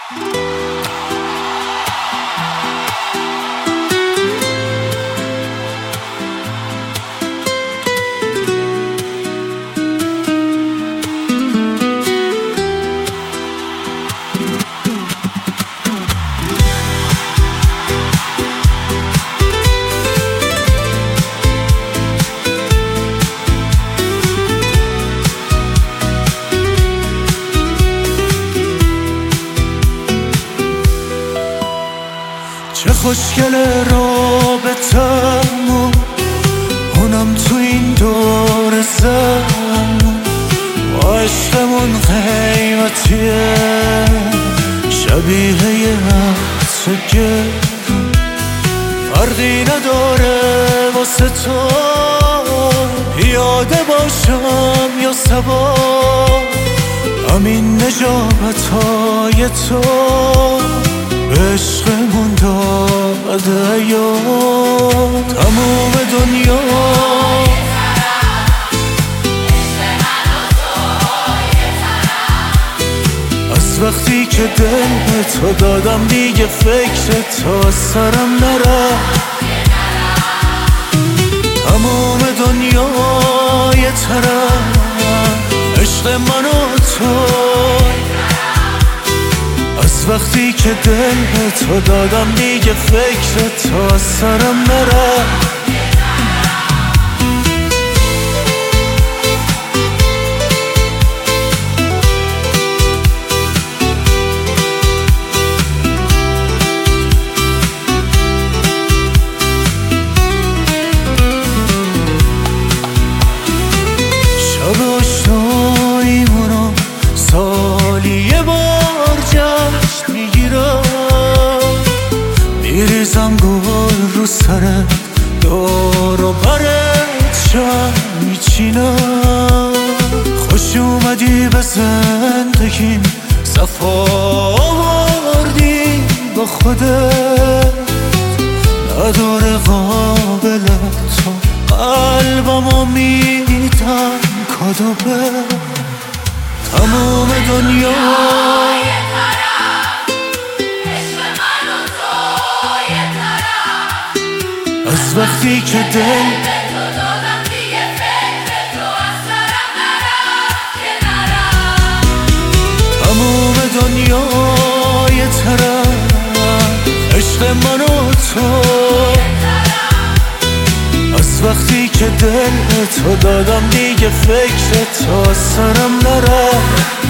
چه خوشگله رابطمون، اونم تو این دور زمون، با عشقمون قیمتیه شبیه یه عطر گرون، فرقی نداره واسه تو پیاده باشم یا سوار، همین نجابت‌های تو عشقمون داده یا تموم دنیا. از وقتی که دل به تو دادم دیگه فکر تو سرم نره، تموم دنیا یه طرف عشق من و تو. از وقتی که دل به تو دادم دیگه فکر تو سرم نره. شب آشناییمونو سالی یه بار جشن میگیرم، میریزم گل رو سرت دور و برت شم میچینم. خوش اومدی به زندگیم، صفا آوردی با خودت، نداره قابل تو قلبمو میدم کادو به تموم دنیا. از وقتی که دل به تو دادم دیگه فکر تو از سرم نرفت که نرفت، تموم دنیا یه طرف عشق من و تو. از وقتی که دل به تو دادم دیگه فکر تو از سرم نرفت.